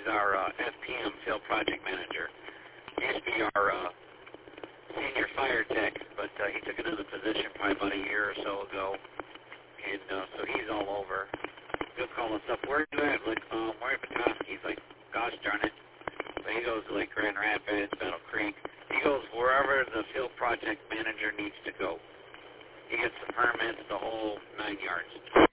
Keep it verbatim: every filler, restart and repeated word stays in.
He's our uh, F P M, Field Project Manager. He used to be our uh, senior fire tech, but uh, he took another position probably about a year or so ago, and uh, so he's all over. He'll call us up, where are you at? Like, um, we're at Petoskey. He's like, gosh darn it. But he goes to like Grand Rapids, Battle Creek. He goes wherever the Field Project Manager needs to go. He gets the permits, the whole nine yards.